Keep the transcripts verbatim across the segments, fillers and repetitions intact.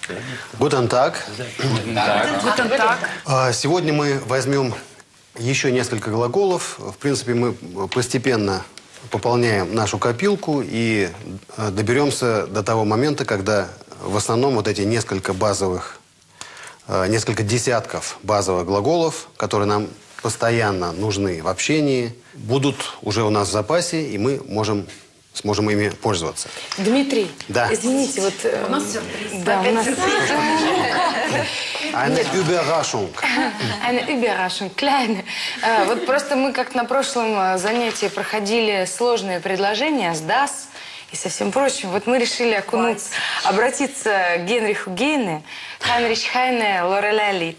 Guten Tag. Guten Tag. Сегодня мы возьмем еще несколько глаголов. В принципе, мы постепенно пополняем нашу копилку и доберемся до того момента, когда в основном вот эти несколько базовых, несколько десятков базовых глаголов, которые нам постоянно нужны в общении, будут уже у нас в запасе, и мы можем, сможем ими пользоваться. Дмитрий, да. Извините, вот... У нас сюрприз. Да, у нас... Eine Überraschung. Eine Überraschung, kleine. Вот просто мы как на прошлом занятии проходили сложные предложения с das и со всем прочим. Вот мы решили окунуться, обратиться к Генриху Гейне. Heinrich Heine, Lorelei Lied.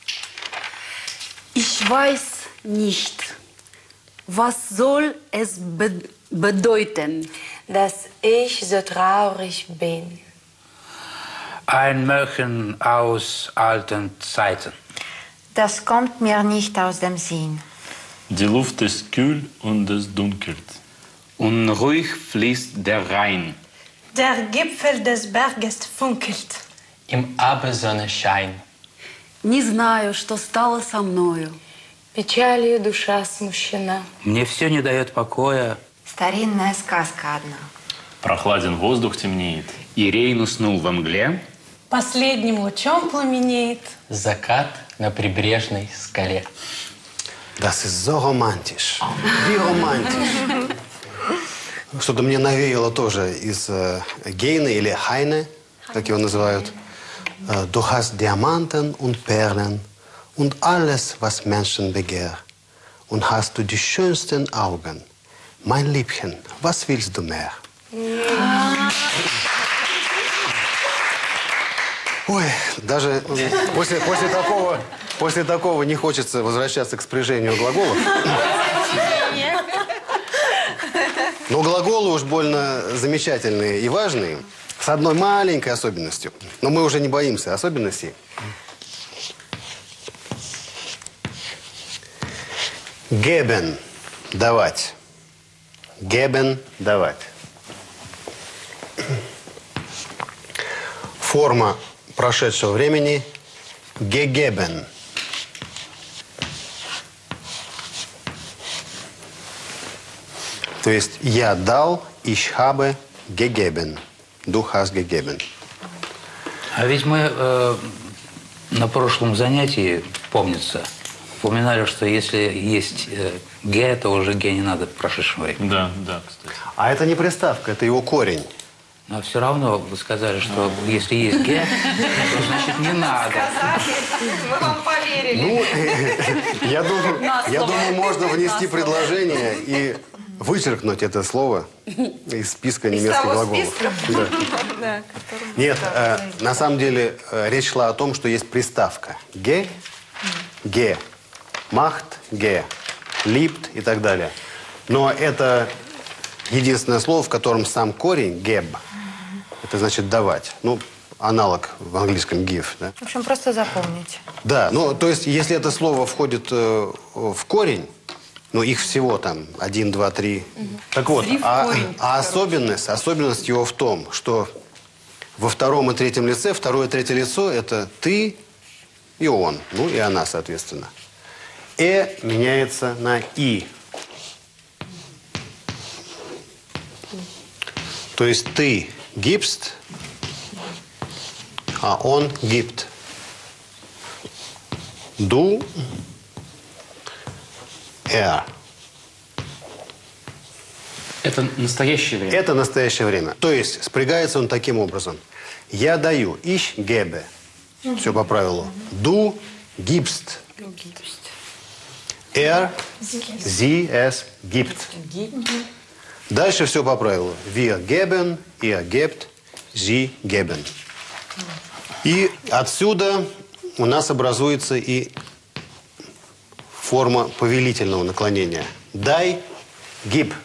Ich weiß nicht. Was soll es be bedeuten? Dass ich so traurig bin. Ein Märchen aus alten Zeiten. Das kommt mir nicht aus dem Sinn. Die Luft ist kühl und es dunkelt. Unruhig fließt der Rhein. Der Gipfel des Berges funkelt. Im Abendsonnenschein. Не знаю, что стало со мною. Печалью душа смущена. Мне все не дает покоя. Старинная сказка одна. Прохладен воздух, темнеет. И Рейн уснул во мгле. Последним лучом пламенеет. Закат на прибрежной скале. Das ist so romantisch. Wie romantisch. Что-то мне навеяло тоже из äh, Гейне или Хайне, как его называют. Äh, du hast Diamanten und Perlen und alles, was Menschen begehren. Und hast du die schönsten Augen. Mein Liebchen, was willst du mehr? Ой, даже после, после, такого, после такого не хочется возвращаться к спряжению глаголов. Но глаголы уж больно замечательные и важные, с одной маленькой особенностью. Но мы уже не боимся особенностей. Geben – давать. Geben – давать. Форма прошедшего времени – gegeben. То есть я дал, ich habe gegeben. Du hast gegeben. А ведь мы э, на прошлом занятии, помнится, упоминали, что если есть э, «ге», то уже «ге» не надо в прошедшем времени. Да, да, кстати. А это не приставка, это его корень. Но все равно вы сказали, что если есть «ге», то значит не надо. Мы вам поверили. Ну, я думаю, я думаю, можно внести предложение и вычеркнуть это слово из списка немецких глаголов. Да. Нет, э, на самом деле э, речь шла о том, что есть приставка. «Ге», «ге», «махт», «ге», «липт» и так далее. Но это единственное слово, в котором сам корень «геб». Это значит «давать». Ну, аналог в английском «give». Да? В общем, просто запомните. Да, ну, то есть, если это слово входит э, в корень, ну, их всего там один, два, три. Угу. Так вот, а, корень, а особенность, особенность его в том, что во втором и третьем лице, второе и третье лицо – это ты и он, ну, и она, соответственно. «Э» меняется на «и». То есть ты gibst, а он gibt. Du, er. Это настоящее время. Это настоящее время. То есть спрягается он таким образом. Я даю, ich gebe. Mm-hmm. Все по правилу. Du gibst. Er, sie, es gibt. Mm-hmm. Дальше все по правилу. Wir geben, ihr gebt, sie geben. И отсюда у нас образуется и форма повелительного наклонения. Дай, gib.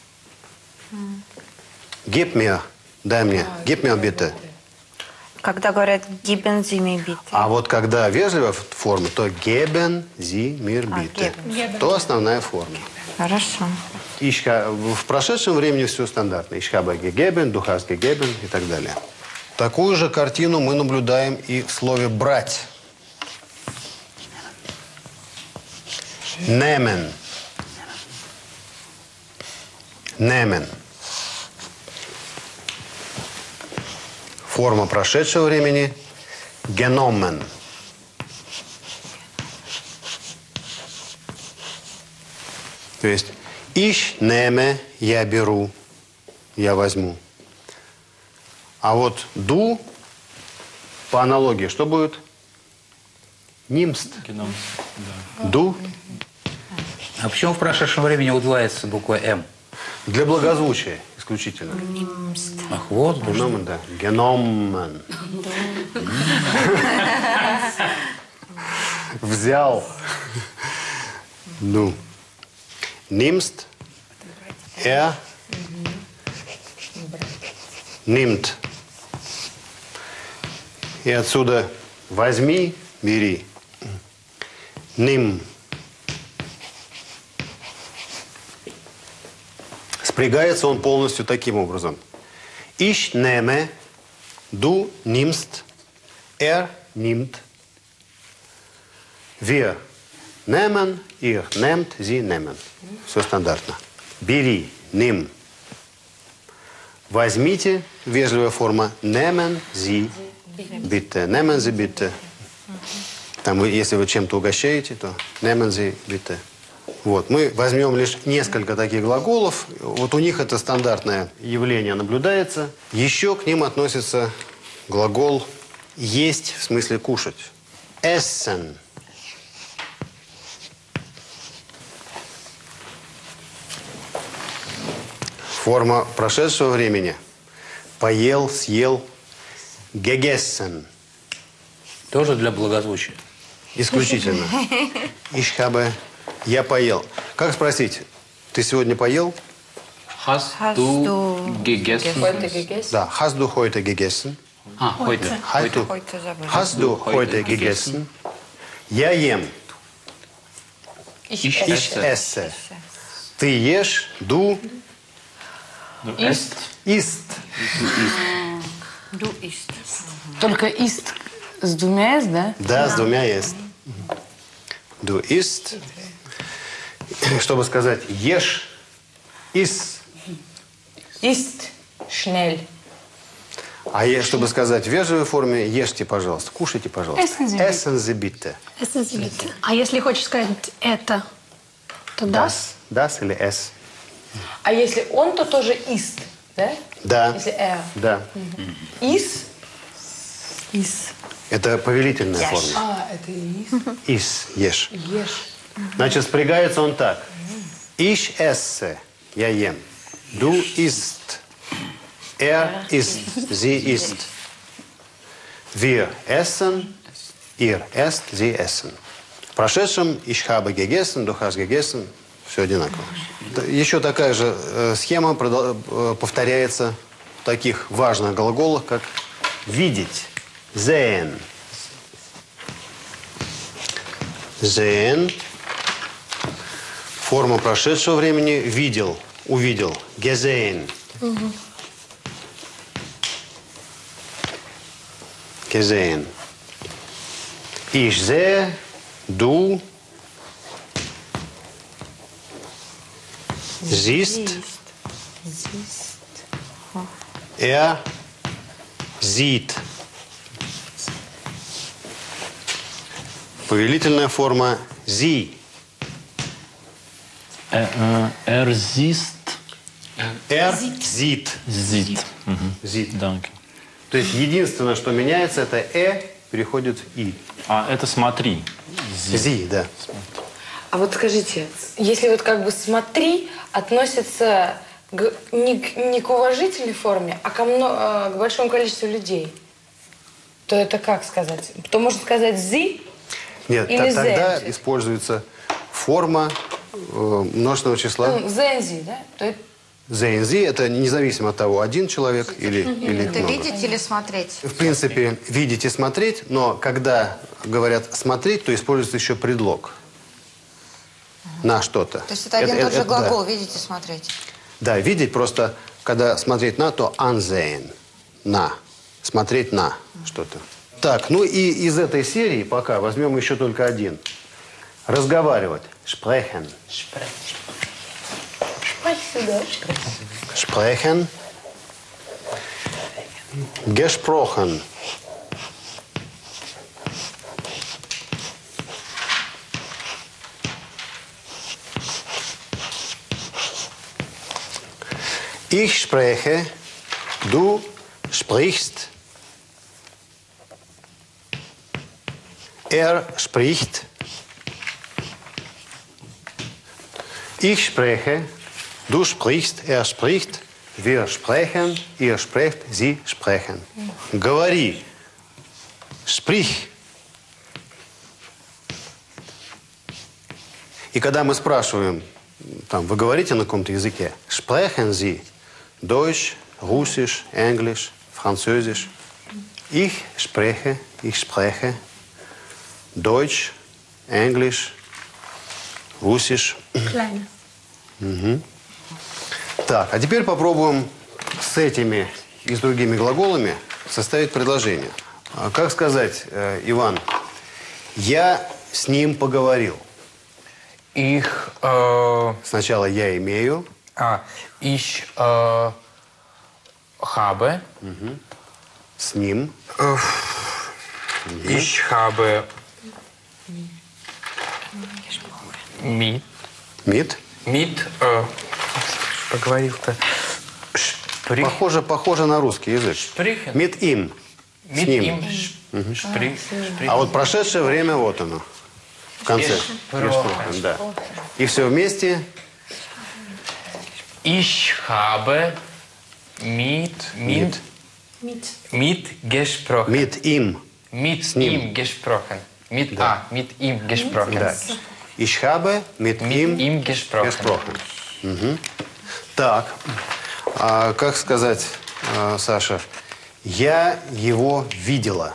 Gib mir, дай мне. Gib mir bitte. Когда говорят geben Sie mir bitte. А вот когда вежливая форма, то geben Sie mir bitte. А, то основная форма. Хорошо. Ich, в прошедшем времени все стандартно. Ich habe gegeben, du hast gegeben и так далее. Такую же картину мы наблюдаем и в слове «брать». Немен. Немен. Форма прошедшего времени – геномен. То есть «ищ неме» – я беру, я возьму. А вот «ду» по аналогии что будет? Нимст. «Ду». А почему в прошедшем времени удваивается буква «М»? Для благозвучия исключительно. Ах, вот. Геномен, да. Геномен. Взял. Ну. Нимст. Er. Nimmt. И отсюда возьми, бери. Ним. Спрягается он полностью таким образом. Ich nehme, du nimmst, er nimmt. Wir nehmen, ihr nehmt, sie nehmen. Все стандартно. Бери, ним. Возьмите, вежливая форма, nehmen Sie bitte. Nehmen Sie bitte. Там, если вы чем-то угощаете, то nehmen Sie bitte. Вот, мы возьмем лишь несколько таких глаголов. Вот у них это стандартное явление наблюдается. Еще к ним относится глагол «есть», в смысле «кушать». Essen. Форма прошедшего времени. Поел, съел. Gegessen. Тоже для благозвучия. Исключительно. Ich habe... Я поел. Как спросить? Ты сегодня поел? Hast du gegessen? Да. Hast du heute gegessen? А, heute. Hast du, hast du heute gegessen? Я ем. Ich Ich esse. Ты ешь. Du Du isst. isst. Du isst. Только ист с двумя «с», да? Да, с двумя есть. Du isst. Чтобы сказать ешь, iss. Ист, шнель. А е- чтобы сказать в вежливой форме, ешьте, пожалуйста, кушайте, пожалуйста. Essen Sie bitte. Essen Sie bitte. Essen Sie bitte. А если хочешь сказать это, то das? Das или es. А если он, то тоже ист, да? Да. Если er. Да. Ис. Ис. Это повелительная форма. А, это ист. Ис, ешь. Ешь. Значит, спрягается он так. Ich esse, я ем. Du isst. Er isst, sie isst. Wir essen, ihr esst, sie essen. В прошедшем ich habe gegessen, du hast gegessen. Все одинаково. Еще такая же э, схема продол- э, повторяется в таких важных глаголах, как видеть. Sehen. Sehen. Форма прошедшего времени видел, увидел. Gesehen. Gesehen. Ich sehe, du siehst, er sieht. Повелительная форма sie. Er, äh, er siehst. Er sieht. Sieht. Mhm. Sieht. Danke. То есть единственное, что меняется, это «э» переходит в «и». А, это смотри. «Зи», да. А вот скажите, если вот как бы «смотри» относится к- не, к- не к уважительной форме, а ко мно- э, к большому количеству людей, то это как сказать? То можно сказать «зи» Нет, или та- тогда «зензи». используется форма э, множественного числа. Ну, «зензи», да? То есть «Зензи» – это независимо от того, один человек или, или их Это много. видеть или смотреть? В принципе, видеть и смотреть, но когда говорят «смотреть», то используется еще предлог на что-то. То есть это один и тот же да. глагол, видеть и смотреть. Да, видеть просто, когда смотреть на, то ansehen, на. смотреть на что-то. Так, ну и из этой серии пока возьмем еще только один. Разговаривать. Sprechen. Sprechen. Gesprochen. Ich spreche, du sprichst, er spricht, ich spreche, du sprichst, er spricht, wir sprechen, ihr sprecht, sie sprechen. Говори, sprich. И когда мы спрашиваем, там, вы говорите на каком-то языке, sprechen Sie Deutsch, Russisch, Englisch, Französisch. Ich spreche, ich spreche Deutsch, Englisch, Russisch. Kleine. Угу. Так, а теперь попробуем с этими и с другими глаголами составить предложение. А как сказать, э, Иван, я с ним поговорил? Ich, äh, Сначала я имею. ah, ich äh, habe, С ним. ich habe mit, Mit. mit, äh, поговорил-то, sprich, Похоже, похоже на русский язык. sprechen, Mit им. С mit ним. ihm, sprich, sprich. А вот прошедшее время, вот оно. В конце. Gesprochen. Gesprochen, да. И все вместе. Ich habe mit, mit, Mit. mit gesprochen. Mit им. Mit ним. ihm gesprochen. Mit, ah, mit ihm gesprochen. Да. Ich habe mit Mit ihm ihm gesprochen. gesprochen. Мгм. Так. А как сказать, а, Саша? Я его видела.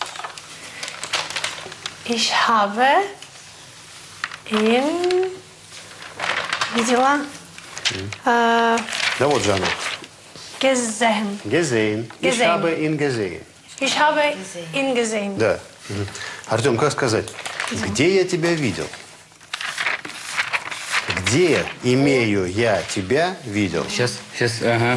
Ich habe ihn видела äh, Да вот же оно. gesehen. Gesehen. Ich Gesehen. habe ihn gesehen. Ich habe ihn gesehen. Да. Мгм. Артем, как сказать? Где я тебя видел? Где имею я тебя видел? Сейчас, сейчас, ага.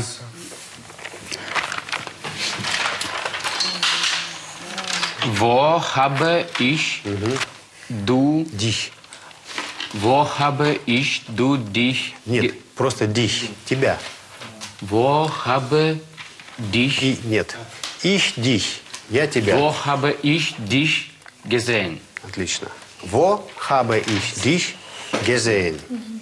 Wo habe ich du Dich. Wo habe ich du dich Нет, ge- просто dich. Тебя. Wo habe dich И, нет. Ich dich. Я тебя. Wo habe ich dich gesehen? Отлично. Wo habe ich dich gesehen?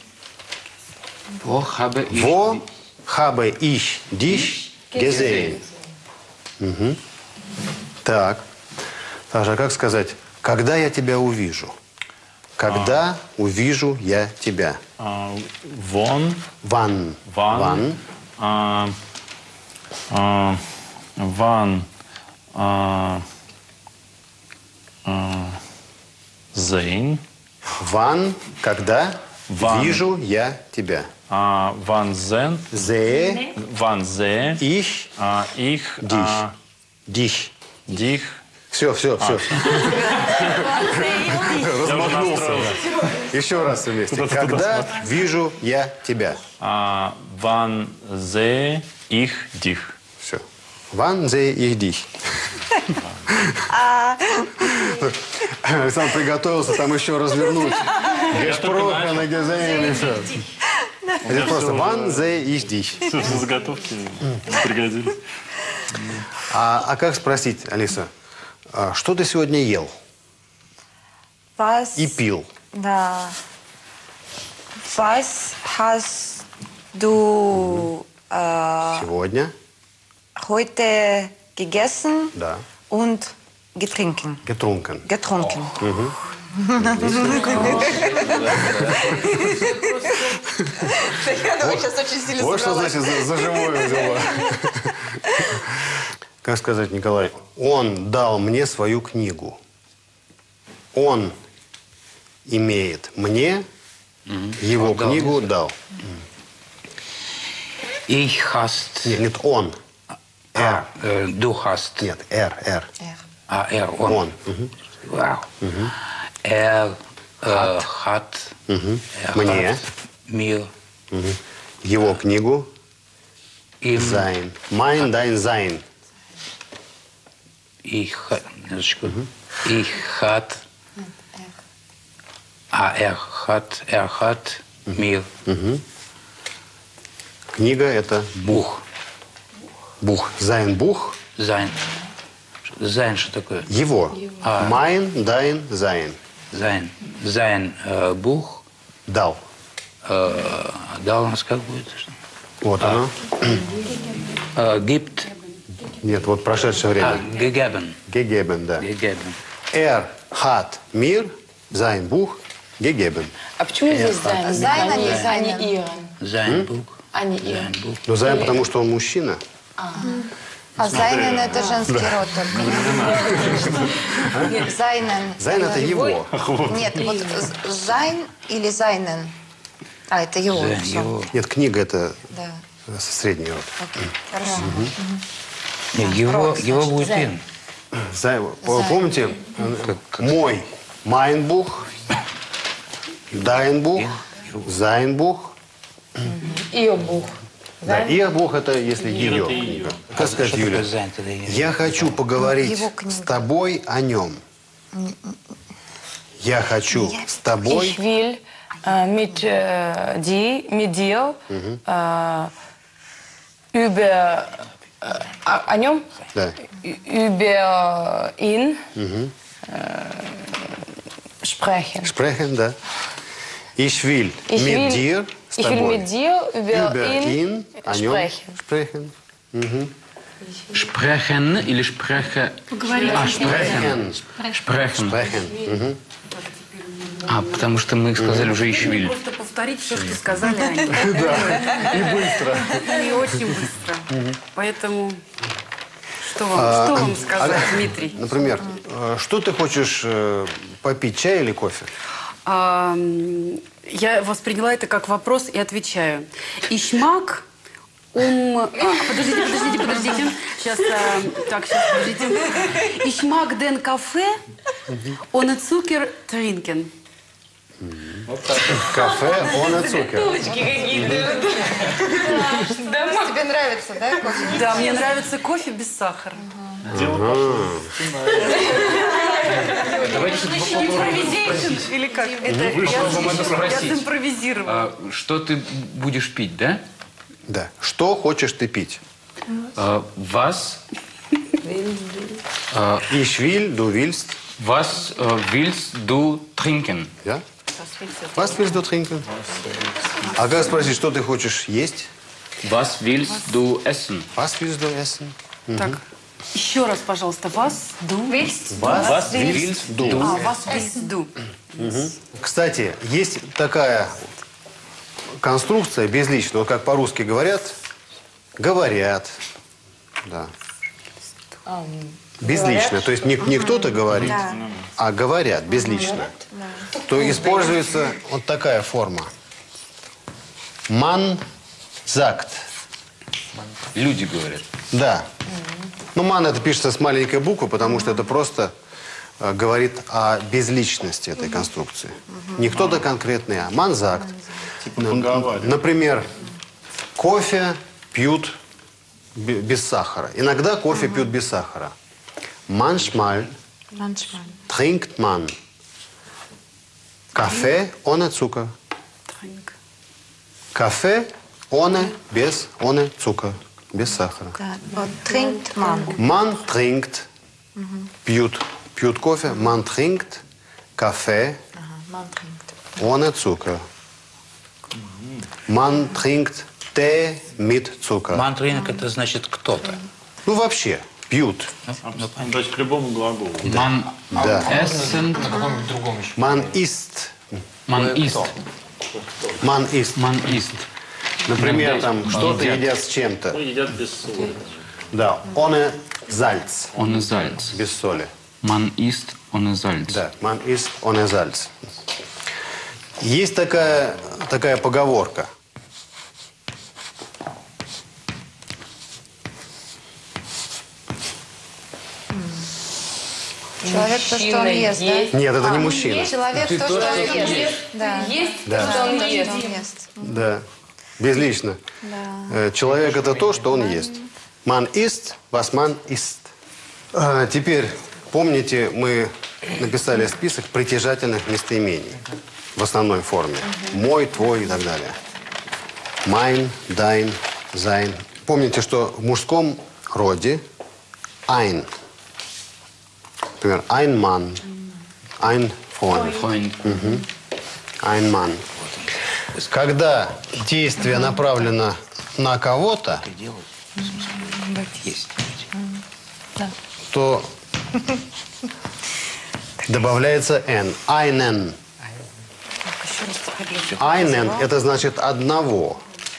Wo habe ich Wo habe ich dich gesehen? Мгм. Так. Саша, как сказать? Когда я тебя увижу? Когда увижу я тебя? А, Вон, Wann? ван, Wann? а, а, ван, а, а, зейн, Wann? Когда Wann. вижу я тебя? а, ван зен, Sehe ван зе, ich а, их, а, dich. дих. Все, все, все. Я уже настроился. Еще раз все вместе. Когда вижу я тебя? А, ван зе, их, дих. Все. Wann sehe ich dich? Александр приготовился там еще развернуть. Gesprochen, gesehen, и все. Это просто wann sehe ich dich. Все, все заготовки пригодились. А, а как спросить, Алиса, а что ты сегодня ел Was, и пил? da, was hast du äh, Сегодня? heute gegessen Да. und getrinken? Getrunken. Getrunken. Вот что значит за, за живое взяла. Как сказать, Николай? Он дал мне свою книгу. Он имеет мне его Он дал книгу мне. дал. Ich hast... Нет, нет, он. R. Э, du hast. Нет, R, R. А, er, он. Он. Мгм. Вау. Er äh, hat. Мгм. Er Мне. hat mir. Мгм. Его книгу. Им. Sein. Mein, dein, sein. Ich, минуточку. Ich hat. А, er hat, er hat mir. Мгм. Книга это Бух. Бух. Sein Бух. Sein. Sein, что такое? Его. А. Mein, dein, sein. Sein. Sein äh, Buch. Дал. Äh, да, у нас как будет? Вот оно. Äh, gibt. Нет, вот прошедшее время. А, gegeben. Gegeben, да. Gegeben. Er hat mir sein Buch gegeben. А почему здесь Зайн? Зайн, а не а Зайнен. не Иран? Sein Buch. А не Sein Иран. Buch. Ну, sein, потому что он мужчина. А Зайнен это женский род только. Нет, Зайнен. Sein это его. Нет, вот з- Зайн или Зайнен. А, это его. Sein, всё. его. Нет, книга это Да. средний род. Окей, хорошо. Не, его, его будет Sein. in. Sein. Помните, мой mein Buch, dein Buch, sein Buch. Ее Бух. Да, ihr Buch это если ее книга. Как сказать, Что такое Юля? sein тогда? Я хочу поговорить Его книга. с тобой о нем. Я хочу с тобой. Ich will äh, mit, äh, die, mit dir äh, über äh, о, о нем Да. Ü- über ihn äh, sprechen. Sprechen, да. Ich will Ich mit will, dir, с ich will тобой. mit dir über, Über ihn, ihn, о нем sprechen. sprechen. Sprechen или spreche? Поговорить. А, sprechen. Sprechen. Sprechen. Мгм. А, потому что мы сказали уже ich will. Просто повторить все, что сказали они. И быстро. И очень быстро. Поэтому что вам, что вам сказать, Дмитрий? Например, э, что ты хочешь э, попить, чай или кофе? А, м, я восприняла это как вопрос и отвечаю. Ich mag um... а, подождите, подождите, подождите. Сейчас, а, так, сейчас, подождите. Ich mag den Kaffee ohne Zucker trinken. Кафе ohne Zucker. Тебе нравится, да, кофе? Да, мне нравится кофе без сахара. Импровизейшн или как? Это Вышло вам это я спросить. симпровизировала. А, что ты будешь пить, да? Да. Что хочешь ты пить? А, was, Ich will, du willst. was äh, willst du trinken? Ja? Was willst du trinken? А как спросить, что ты хочешь есть? Was willst du essen? Was willst du essen? Так, еще раз, пожалуйста, вас, ду. Was willst du? А, вас willst du. Кстати, есть такая конструкция безличная, вот как по-русски говорят, говорят, да. Безлично, то есть не, не кто-то говорит, а говорят безлично. То используется вот такая форма. Man sagt. Люди говорят. Да. Ну, ман это пишется с маленькой буквы, потому что это просто э, говорит о безличности этой конструкции. Не кто-то конкретный, а man sagt. Н- Например, кофе пьют бе- без сахара. Иногда кофе пьют без сахара. Manchmal trinkt man Kaffee ohne Zucker. Кафе ohne, без, ohne Zucker, без сахара. Да, вот trinkt man. Man trinkt, пьют, пьют кофе. Man trinkt Kaffee Man trinkt. ohne Zucker. Man trinkt Tee mit Zucker. Мантринг это значит кто-то. Ну, вообще, пьют. То есть к любому глаголу. Man Да. essen, Man isst. man isst. Man isst. Man isst. Например, там что-то едят. едят с чем-то. Ну, едят без соли. Да, ohne Salz. Ohne Salz. Без соли. Man isst ohne Salz. Да, man isst ohne Salz. Есть такая, такая поговорка. Человек то, что он ест, да? Нет, это не мужчина. Человек то, что он ест. Да. Есть Да. то, что он То, ест. что он ест. Да. Безлично. Э, Человек – это то, что он ест. Ман ист, вас ман ист. А, теперь, помните, мы написали список притяжательных местоимений в основной форме. Мой, твой и так далее. Майн, дайн, зайн. Помните, что в мужском роде ein. Например, ein Mann, ein Freund. Freund. Ein Mann. Когда действие направлено на кого-то, Есть. то добавляется n. Einen. Einen – это значит одного.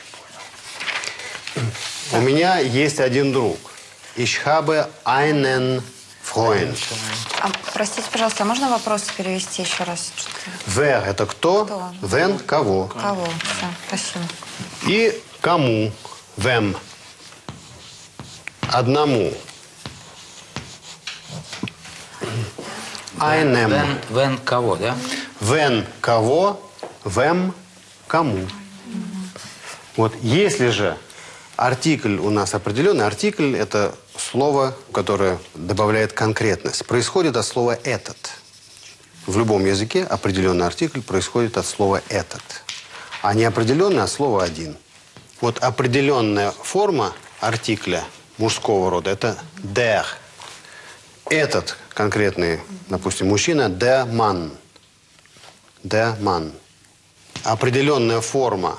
У меня есть один друг. Ich habe einen Freund. А, простите, пожалуйста, а можно вопрос перевести еще раз? Wer – это кто? Кто? When – кого. Кого? Все, спасибо. И кому? Wem. Одному. Einem. Вен, вен кого, да? When – кого, wem – кому. Вот если же артикль у нас определенный, артикль – это слово, которое добавляет конкретность. Происходит от слова «этот». В любом языке определенный артикль происходит от слова «этот», а неопределенный от слова «один». Вот определенная форма артикля мужского рода – это «der». Этот конкретный, допустим, мужчина – «der Mann». «Der Mann». Определенная форма,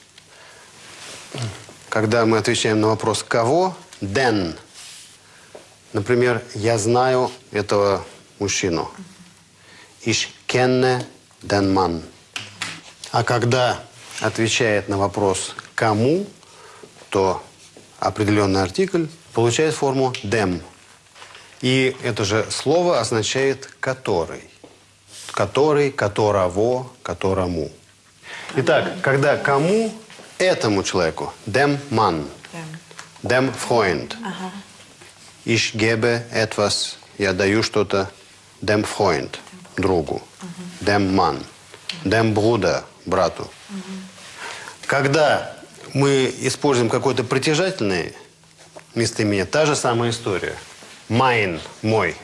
когда мы отвечаем на вопрос «кого?» – «den». Например, «я знаю этого мужчину». «Ich kenne den Mann». А когда отвечает на вопрос «кому», то определенный артикль получает форму «dem». И это же слово означает «который». Который, которого, которому. Итак, когда кому, этому человеку, dem Mann, dem Freund. Ich gebe etwas, я даю что-то, dem Freund, другу, dem Mann, dem Bruder, брату. Когда мы используем какое-то притяжательное местоимение, та же самая история. Mein, мой.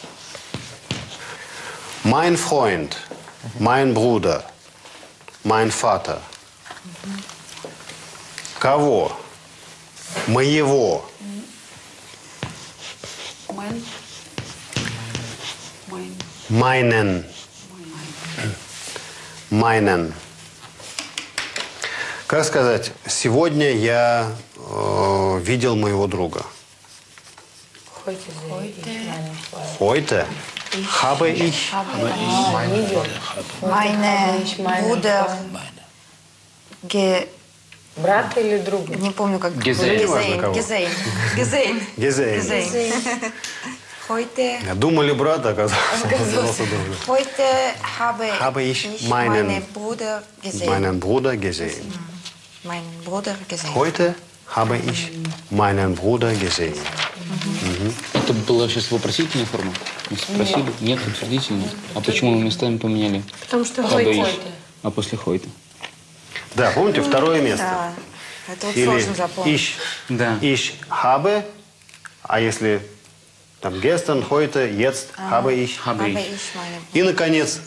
Mein Freund, mein Bruder, mein Vater. Кого? Моего. Мэн. Мэн. Meinen. Meinen. Как сказать, сегодня я э, видел моего друга. Heute habe ich. Meine Bruder ge... Брат или друг? Не помню, как... Gesehen. Gesehen. Gesehen. Gesehen. Gesehen. Gesehen. Heute... Думали брат, а оказался друг. Heute habe, Habe ich ich meinen- meinen Bruder gesehen. Meinen Bruder gesehen. Meinen Bruder gesehen. Heute habe ich meinen Bruder gesehen. Это была сейчас вопросительная форма? Мы спросили? Нет, утвердительная. А почему мы местами поменяли? Потому что Habe Хойте. ich. А после Хойта? Да, помните, второе место. Да. Это вот Или сложно запомнить. ich, Да. ich habe, а если там gestern, heute, jetzt habe ich. Habe Habe ich. ich meine... И, наконец,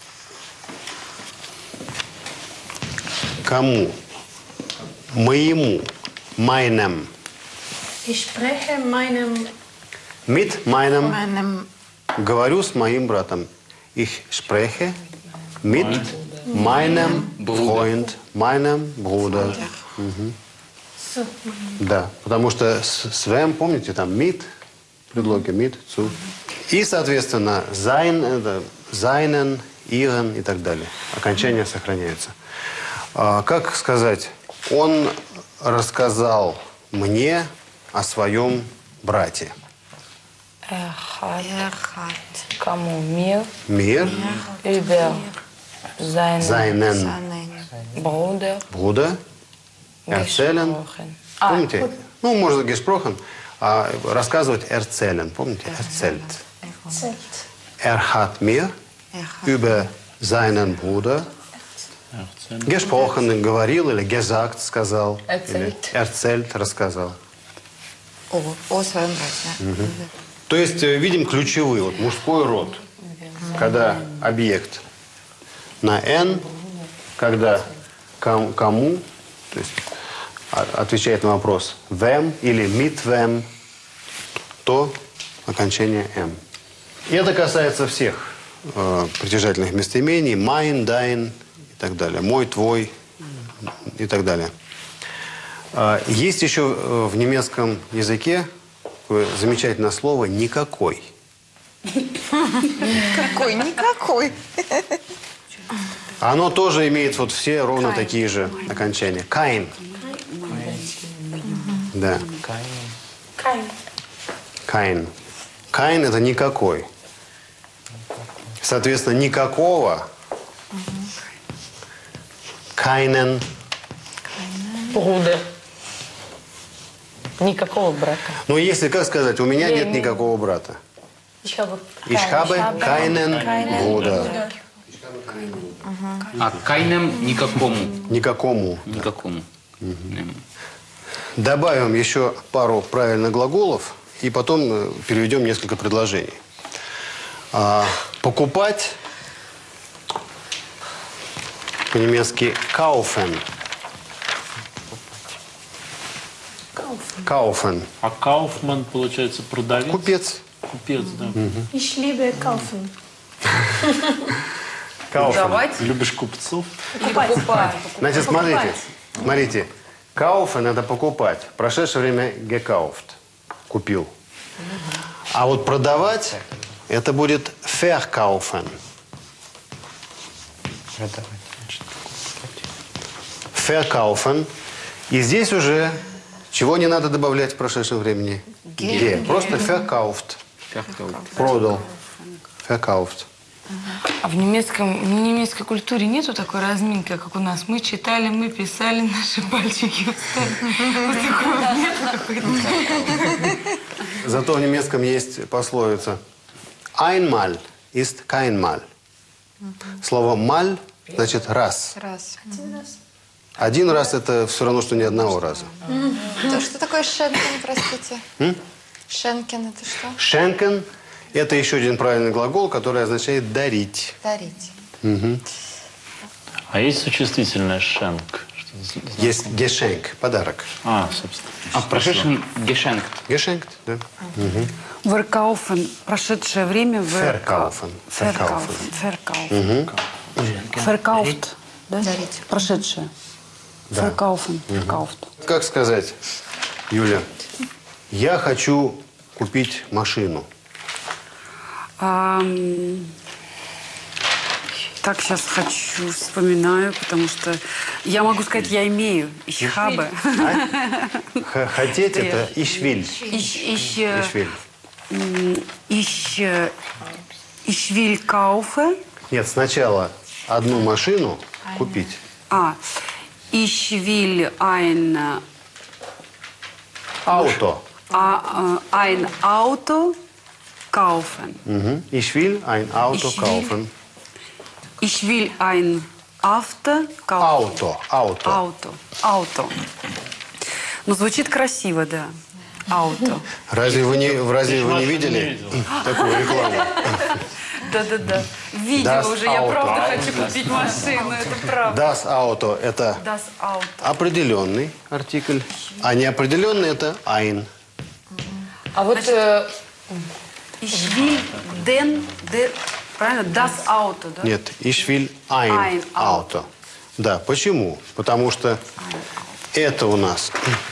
кому? Моему. Meinem. Ich spreche meinem Mit meinem. Meinem... Говорю с моим братом. Ich spreche mit meinem Freund, meinem Bruder. с Да, потому что с, с вем, помните, там mit, предлоги mit, zu. И, соответственно, sein, это seinen, ihren и так далее. Окончания сохраняются. А, как сказать, он рассказал мне о своем брате. Эрхат. Erhard. Кому? Мир. Мир, Über seinen seinen Seinen... Bruder Bruder, erzählen. gesprochen. А, Помните? Ну, можно gesprochen, а рассказывать erzählen. Помните? Erzählt. Er hat mir über seinen Bruder gesprochen, говорил или gesagt, сказал. Или erzählt, рассказал. О, о своем брате. Да. То есть э, видим ключевые. Вот мужской род, когда объект на «н», когда ком- кому, то есть а- отвечает на вопрос «them» или «mit them», то окончание «м». И это касается всех э, притяжательных местоимений: «mein», «dein» и так далее, «мой», «твой» и так далее. Э, есть еще э, в немецком языке такое замечательное слово «никакой». Никакой, никакой. Оно тоже имеет вот все ровно такие же окончания. «Kein». Да. «Kein». «Kein» – это «никакой». Соответственно, никакого. «Keinen». Брудер. Никакого брата. Ну, если, как сказать, у меня нет никакого брата. Ich habe keinen Bruder. А кайнем никакому. Никакому. Никакому. Добавим еще пару правильных глаголов и потом э, переведем несколько предложений. А, покупать по-немецки kaufen. Kaufen. А Кауфман, получается, продавец? Купец. Купец, да. Ich liebe kaufen. Kaufen. Любишь купцов? Значит, смотрите, смотрите. Kaufen – это покупать. В прошедшее время gekauft – купил. А вот продавать – это будет verkaufen. Verkaufen. И здесь уже чего не надо добавлять в прошедшем времени? Ге. Просто verkauft. Продал. Verkauft. А в немецком, в немецкой культуре нету такой разминки, как у нас. Мы читали, мы писали, наши пальчики устали. Вот такого вот нету какой-то. Зато в немецком есть пословица «Einmal ist keinmal». Слово «маль» значит «раз». Раз. Один раз – это все равно, что ни одного раза. То, что такое шенкен, простите? М? Шенкен это что? «Шенкен» – это еще один правильный глагол, который означает «дарить». Дарить. Мгм. А есть существительное «шенк»? Что за- за- Есть «geschenk» – подарок. А, собственно. А в прошедшем гешенк. «Geschenkt», да. Мгм. Verkaufen. Прошедшее время. Verkaufen. Verkaufen. Verkaufen. Мгм. Verkauft. Да? Дарить. Прошедшее. Да. Verkaufen. Verkauft. Как сказать, Юля, я хочу купить машину. Ам, Так, сейчас хочу, вспоминаю, потому что я могу сказать, я имею. Ich habe. Х- Хотеть – это «ich will». Ich, ich, äh, «Ich will». м, ich, äh, ich will kaufen. Нет, сначала одну машину купить. А, ich will ein, Auto. а, äh, ein Auto kaufen. Мгм. Ich will ein Auto Ich will- kaufen. Ich will ein Auto kaufen. Auto. Auto. Auto. Auto. Ну, звучит красиво, да. Auto. Разве вы не, разве вы не Машину видели не видел. такую рекламу? Да-да-да. Видео Das уже. Я Auto. правда хочу купить машину. Это правда. Das Auto – это Das Auto. определенный артикль, а неопределенный – это ein. А вот э, Ich will den, der, правильно? Das Auto, да? Нет, ich will ein Ein Auto. Да, почему? Потому что это у нас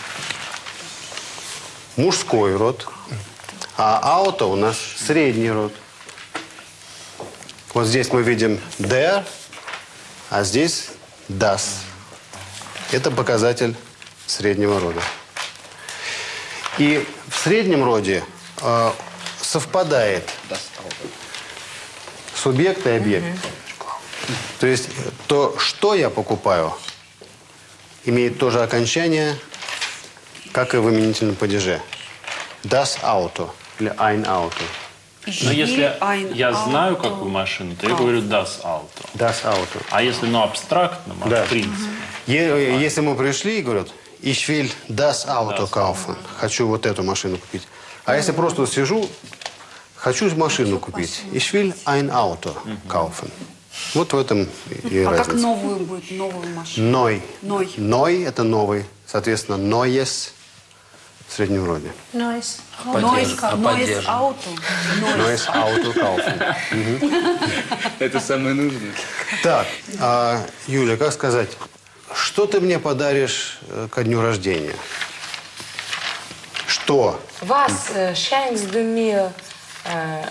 мужской род, а auto у нас средний род. Вот здесь мы видим der, а здесь das. Это показатель среднего рода. И в среднем роде э, совпадает субъект и объект. То есть то, что я покупаю, имеет то же окончание, как и в именительном падеже. Das Auto или ein Auto. Но если ein я знаю Auto. какую машину, то я говорю das Auto. Das Auto. А если, ну, абстрактно, Да. в принципе. Е- Если мы пришли и говорят, ich will das Auto kaufen, хочу вот эту машину купить. А если просто сижу, хочу машину купить, ich will ein Auto kaufen. Вот в этом и А как разница. новую будет, новую машину? Ной. Ной. Ной – это новый. Соответственно, neues в среднем роде. Nice. Neues, а neues поддержим. Auto. Neues Auto kaufen. Это самое нужное. Так, а, Юля, как сказать, что ты мне подаришь э, ко дню рождения? Что? Was äh, schenkst du mir äh,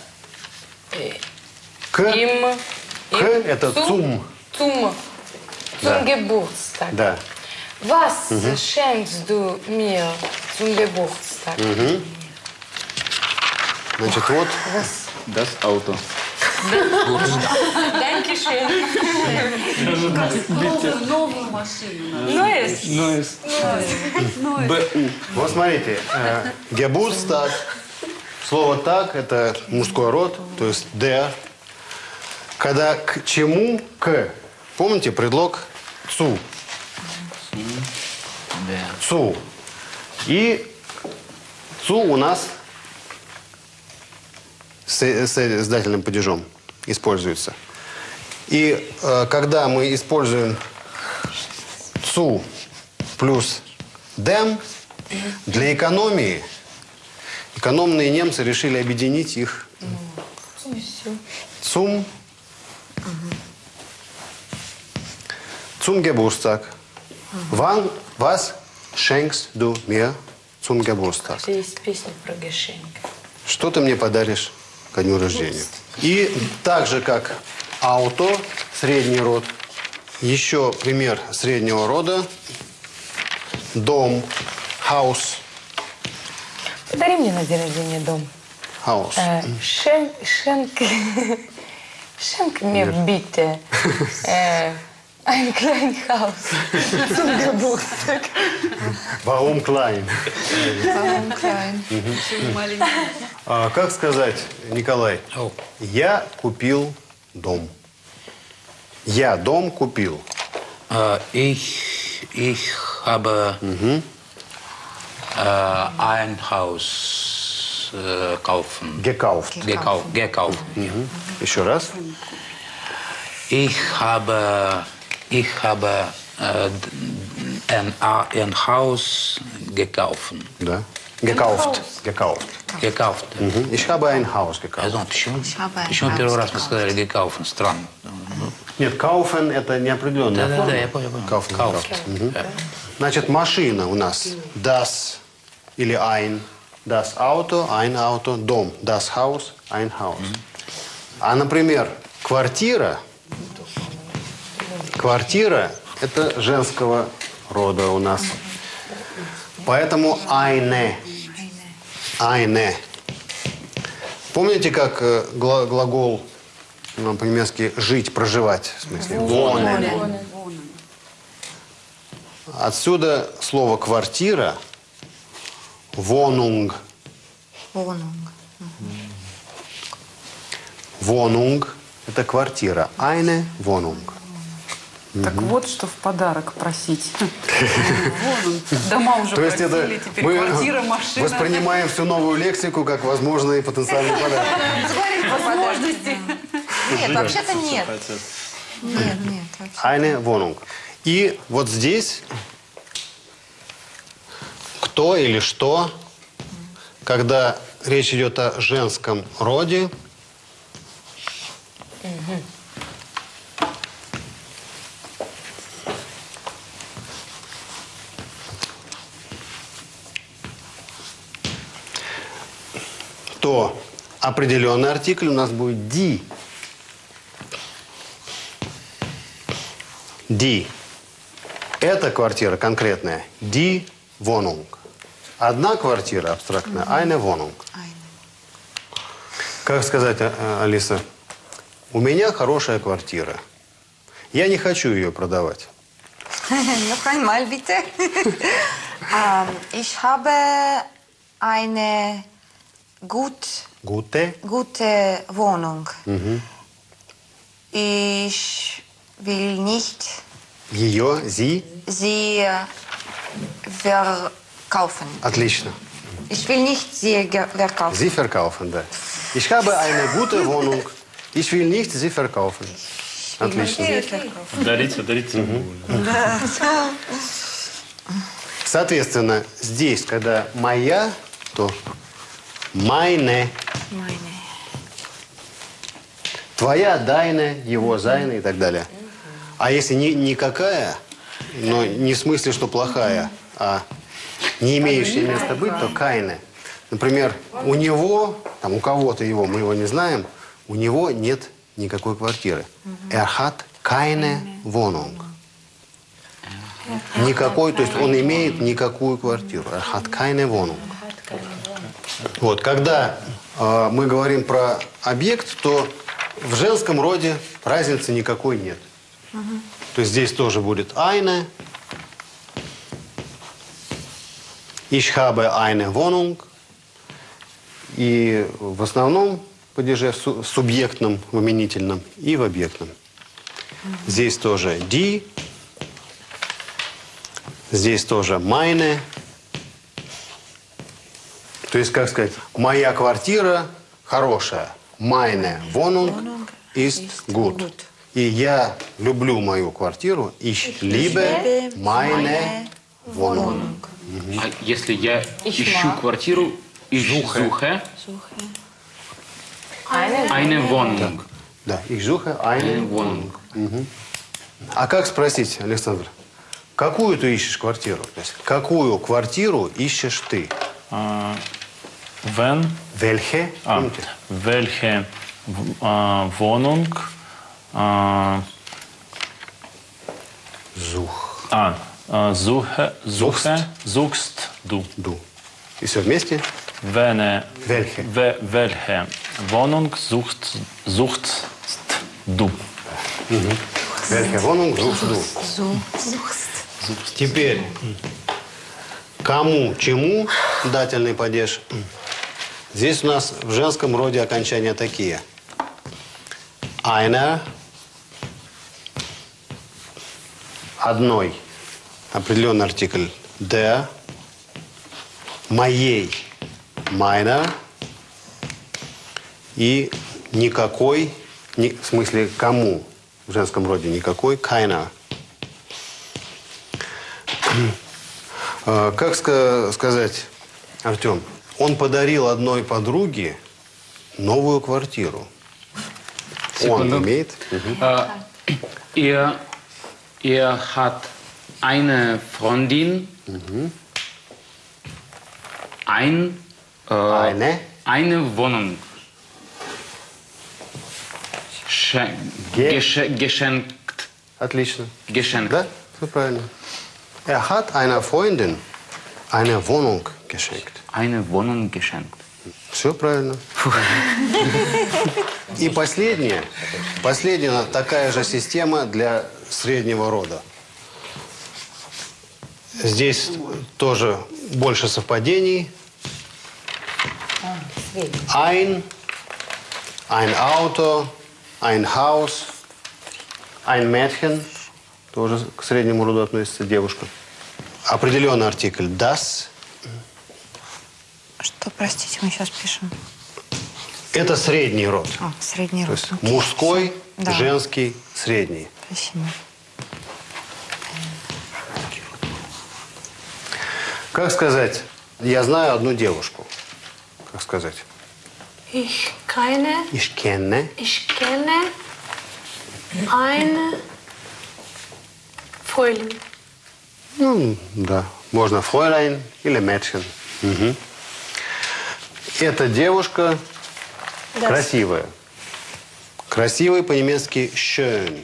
К? im, К im это zum. Zum, zum Да. Geburtstag. Да. Was schenkst du mir zum Geburtstag? Значит, вот Das Auto. Dankeschön. Новую, новую машину. Neues. БУ. Вот смотрите, э, Geburtstag, слово «так» – это мужской род, то есть «der». Когда к чему – к. Помните предлог «цу»? «Цу». И «цу» у нас с, с издательным падежом используется. И э, когда мы используем «цу» плюс «dem», для экономии экономные немцы решили объединить их «zum», «zum Geburtstag». Wann, was schenkst du mir zum Geburtstag? Есть песня про Geschenk. Что ты мне подаришь ко дню рождения? И так же, как auto, средний род, еще пример среднего рода. Дом, house, Подари мне на день рождения дом. house. Äh, schenk, schenk, schenk mir bitte äh, ein kleines Haus zum Geburtstag. Warum klein? Warum klein? А, как сказать, Николай? Ау. Я купил дом. Я дом купил. Äh, ich, ich habe äh, ein Haus äh, kaufen. Gekauft. Gekauft. gekauft. Еще раз. Ich habe, ich habe äh, ein, ein Haus gekauft. Да. Gekauft. Gekauft. Gekauft. Мгм. Ich habe ein Haus gekauft. Я думал, почему, habe ein почему Haus первый раз мы gekauft. сказали gekauft? Странно. Нет, kaufen – это неопределенная Да-да-да, форма. я понял. понял. Kaufen, Kauft. gekauft. Мгм. Значит, машина у нас das или ein, das Auto, ein Auto, дом, das Haus, ein Haus. А, например, квартира, квартира – это женского рода у нас. Поэтому eine, eine. Помните, как э, гла- глагол ну, по-немецки «жить», «проживать», в смысле? Wohnen. Отсюда слово «квартира» – «wohnung». Wohnung. «Wohnung» – это квартира. «Eine Wohnung». Так вот, что в подарок просить. Вон он, дома уже То есть это просили, теперь мы квартира, машина. воспринимаем всю новую лексику как возможный потенциальный подарок. Возможности. Нет, вообще-то нет. Нет, нет. вообще. «Eine Wohnung». И вот здесь кто или что, когда речь идет о женском роде, то определенный артикль у нас будет «die». «Die». Эта квартира конкретная «die Wohnung». Одна квартира абстрактная «eine Wohnung». Как сказать, а- Алиса? У меня хорошая квартира. Я не хочу ее продавать. Noch einmal bitte. ähm, ich habe eine gut Gute. Gute Wohnung. Мгм. Ich will nicht Ее, sie. sie verkaufen. Отлично. Ich will nicht sie ge- verkaufen. Sie verkaufen, да. Ich habe eine gute Wohnung. Ich will nicht sie verkaufen. Отлично. Дарится, дарится. Соответственно, здесь, когда моя, то meine. Твоя, deine, его, seine и так далее. А если не, никакая, но не в смысле, что плохая, а не имеющая места быть, то keine. Например, у него, там, у кого-то его, мы его не знаем, у него нет никакой квартиры. Er hat keine Wohnung. Никакой, то есть он имеет никакую квартиру. Er hat keine Wohnung. Вот, когда э, мы говорим про объект, то в женском роде разницы никакой нет. То есть здесь тоже будет eine. Ich habe eine Wohnung. И в основном падеже в су- субъектном, в именительном и в объектном. Здесь тоже die. Здесь тоже meine. То есть, как сказать, моя квартира хорошая. Meine Wohnung ist gut. И я люблю мою квартиру. Ich liebe meine Wohnung. А если я ищу квартиру, ich suche eine Wohnung. Да, ich suche eine Wohnung. Мгм. А как спросить, Александр, какую ты ищешь квартиру? То есть, какую квартиру ищешь ты? А, Wenn, Welche? а, Помните? welche w- а, Wohnung а, Such. а, а, suche, suche, suchst du? Du. И все вместе? Wenn, Welche? we, welche Wohnung sucht, suchst du? Welche Wohnung suchst du? Теперь, кому, чему дательный падеж? Здесь у нас в женском роде окончания такие. Einer, одной, определенный артикль der, моей, meiner, и никакой, ни- в смысле кому, в женском роде никакой, keiner. А, Как ска- сказать, Артем, он подарил одной подруге новую квартиру. Он Секунду. имеет. Мгм. Äh, er, er hat eine Freundin, ein, äh, Eine. eine Wohnung Schen- Ge- gesche- geschenkt. Отлично. Geschenkt. Да, все правильно. Er hat einer Freundin eine Wohnung geschenkt. Eine Wohnung geschenkt. Все правильно. И последнее. Последняя такая же система для среднего рода. Здесь тоже больше совпадений. Ein, ein Auto, ein Haus, ein Mädchen. Тоже к среднему роду относится девушка. Определенный артикль das. Что, простите, мы сейчас пишем? Это средний род. А, средний То род. есть Окей, мужской, Да. женский, средний. Спасибо. Как сказать, я знаю одну девушку. Как сказать? Ich keine, Ich kenne. ich kenne eine Freundin. Ну, да. Можно Fräulein или Mädchen. Мгм. Эта девушка Das. красивая. Красивый по-немецки schön.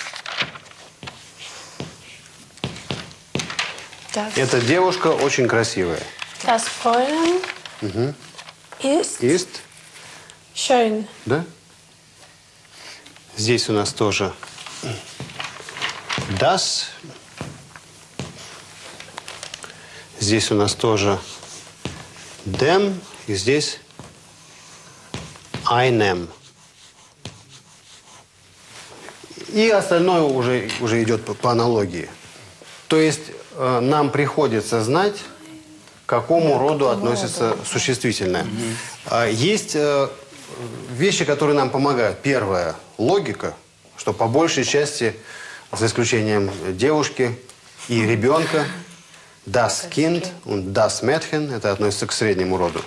Das, Эта девушка очень красивая. das Fräulein ist Ist, schön. да? Здесь у нас тоже das. Здесь у нас тоже dem. И здесь einem. И остальное уже, уже идет по, по аналогии. То есть э, нам приходится знать, к какому роду относится существительное. Mm-hmm. Есть э, вещи, которые нам помогают. Первое – логика, что по большей части, за исключением девушки и ребенка, das Kind und das Mädchen, это относится к среднему роду.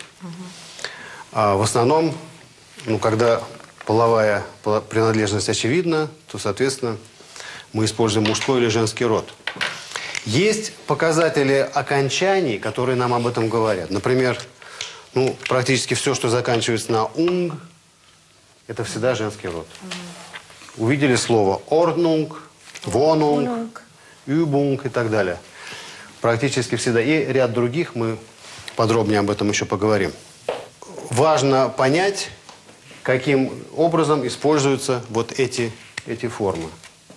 А в основном, ну, когда половая принадлежность очевидна, то, соответственно, мы используем мужской или женский род. Есть показатели окончаний, которые нам об этом говорят. Например, ну, практически все, что заканчивается на «унг», это всегда женский род. Увидели слово «ordnung», «wohnung», «übung» и так далее. Практически всегда. И ряд других, мы подробнее об этом еще поговорим. Важно понять, каким образом используются вот эти, эти формы.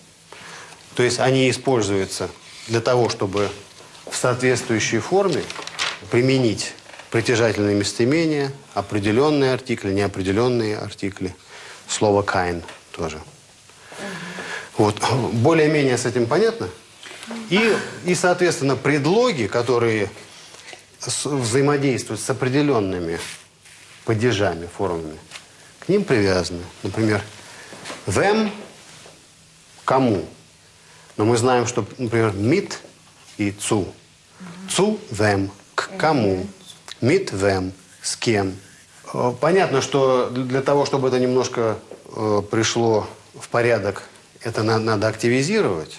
То есть они используются для того, чтобы в соответствующей форме применить притяжательные местоимения, определенные артикли, неопределенные артикли. Слово «kein» тоже. Вот. Более-менее с этим понятно? И, и, соответственно, предлоги, которые с, взаимодействуют с определенными падежами, формами, к ним привязаны. Например, them – кому. Но мы знаем, что, например, mit и zu. Zu them – к кому. Mit them – с кем. Понятно, что для того, чтобы это немножко э, пришло в порядок, это на, надо активизировать.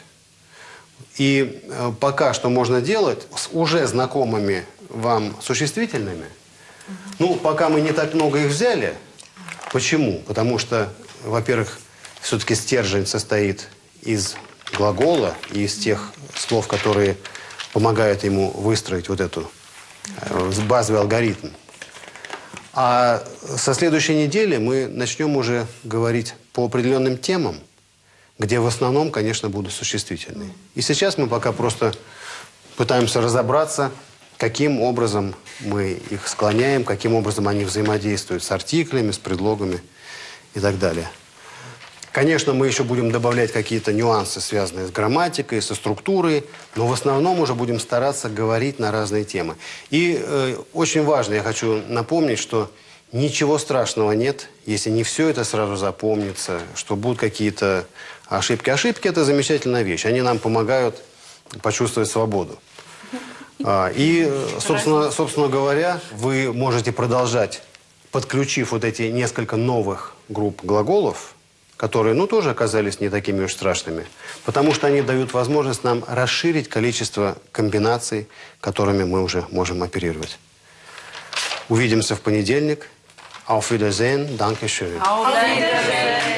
И э, пока что можно делать с уже знакомыми вам существительными. Ну, пока мы не так много их взяли. Почему? Потому что, во-первых, все-таки стержень состоит из глагола и из тех слов, которые помогают ему выстроить вот эту э, базовый алгоритм. А со следующей недели мы начнем уже говорить по определенным темам, где в основном, конечно, будут существительные. И сейчас мы пока просто пытаемся разобраться, каким образом мы их склоняем, каким образом они взаимодействуют с артиклями, с предлогами и так далее. Конечно, мы еще будем добавлять какие-то нюансы, связанные с грамматикой, со структурой, но в основном уже будем стараться говорить на разные темы. И э, очень важно, я хочу напомнить, что ничего страшного нет, если не все это сразу запомнится, что будут какие-то ошибки. Ошибки – это замечательная вещь, они нам помогают почувствовать свободу. А, и, собственно, собственно говоря, вы можете продолжать, подключив вот эти несколько новых групп глаголов, которые, ну, тоже оказались не такими уж страшными, потому что они дают возможность нам расширить количество комбинаций, которыми мы уже можем оперировать. Увидимся в понедельник. Auf Wiedersehen. Danke schön. Auf Wiedersehen.